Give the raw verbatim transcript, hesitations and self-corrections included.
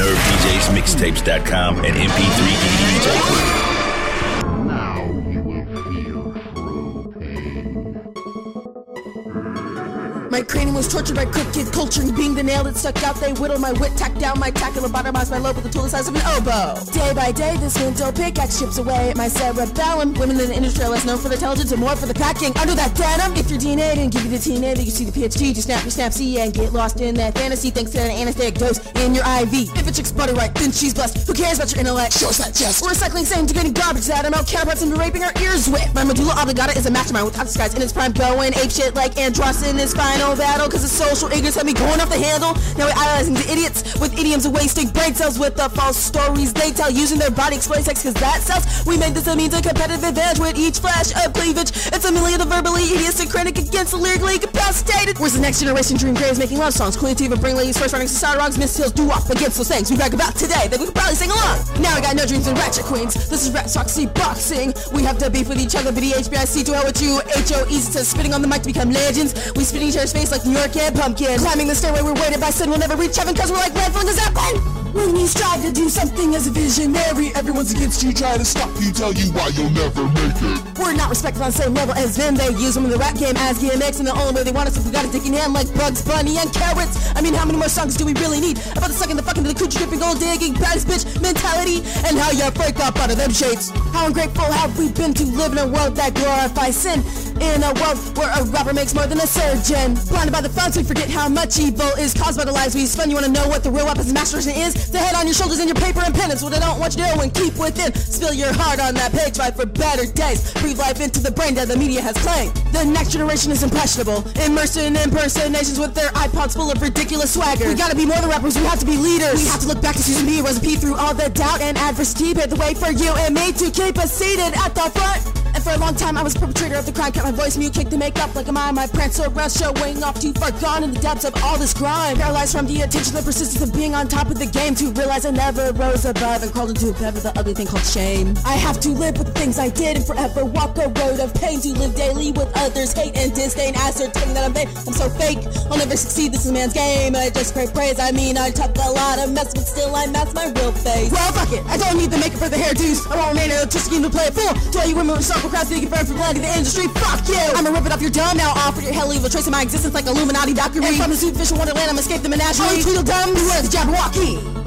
nerve d js mixtapes dot com, and M P three D J. Now you will feel true pain. My cranium was tortured by crooked culture, and being the nail that stuck out, they whittled my wit, tacked down my tackle, lobotomized my lobe with a tool the size of an oboe. Day by day, this window pickaxe chips away at my cerebellum. Women in the industry are less known for their intelligence and more for the packing under that denim. If your D N A didn't give you the T N A, then you see the P H D, just snap your snap C and get lost in that fantasy thanks to an anesthetic dose in your I V. If a chick's butter right, then she's blessed. Who cares about your intellect? Shows that chest. We're recycling same degrading garbage that I'm out counterparts and raping our ears with. My medulla oblongata is a mastermind without disguise in its prime, going ape shit like Andross in his final battle, cause his social ignorance had me going off the handle. Now we're idolizing the idiots with idioms of wasting brain cells with the false stories they tell, using their body exploiting sex cause that sells. We made this a means of competitive advantage with each flash of cleavage. It's a million of verbally idiosyncratic against the lyrically incapacitated. Where's the next generation dream craves making love songs? Queen Latifah bring ladies first running society wrongs. Miss Hills do off against those things we brag about today that we could probably sing along. Now we got no dreams in ratchet queens. This is Rat Soxy Boxing. We have to beef with each other, but the H B I C to hell with you. H O E to spitting on the mic to become legends. We spit in each other's face like New York and Pumpkin. Climbing the stairway we're weighted by sin, we'll never reach heaven cause we're like landfilling a zeppelin. When you strive to do something as a visionary, Everyone's against you, trying to stop you, tell you why you'll never make it. we're not respected on the same level as them. They use them in the rap game as gimmicks, and the only way they want us if we got a dick in hand like Bugs Bunny and carrots. I mean, how many more songs do we really need about the sucking, the fucking, the coochie dripping, gold digging, baddest bitch mentality, and how you break up out of them shades? How ungrateful have we been to live in a world that glorifies sin? In a world where a rapper makes more than a surgeon. Blinded by the funds, we forget how much evil is caused by the lies we spun. You wanna know what the real weapons of masturbation is? The head on your shoulders and your paper and pen. It's what I don't want you to know and keep within. Spill your heart on that page, fight for better days. Breathe life into the brain that the media has claimed. The next generation is impressionable, immersed in impersonations with their iPods full of ridiculous swagger. We gotta be more than rappers, we have to be leaders. We have to look back to Susan B, Rosa P through all the doubt and adversity. Paved the way for you and me to keep us seated at the front. And for a long time I was a perpetrator of the crime. Kept my voice mute, kicked the makeup like a mime. My prance so around, showing off too far gone in the depths of all this crime. Paralyzed from the attention, the persistence of being on top of the game, to realize I never rose above and crawled into a bed with the ugly thing called shame. I have to live with the things I did and forever walk a road of pain. To live daily with others' hate and disdain, ascertaining that I'm vain. I'm so fake, I'll never succeed, this is a man's game. I just crave praise, I mean I took a lot of mess, but still I mask my real face. Well, fuck it, I don't need the makeup for the hairdos. I won't remain an electricity to play it full. To all you women with software crowds thinking for blood in the industry, fuck you! I'ma rip it off your dumb now, offer your hell leave a trace of my existence like Illuminati Valkyrie. And from the superficial wonderland, I'm escape the menagerie. Oh, Tweedledum, beware the Jabberwocky!